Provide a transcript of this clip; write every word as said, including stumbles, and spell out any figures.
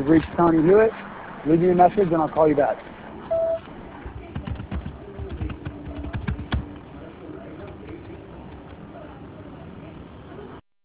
You've reached Tony Hewitt. Leave me a message and I'll call you back.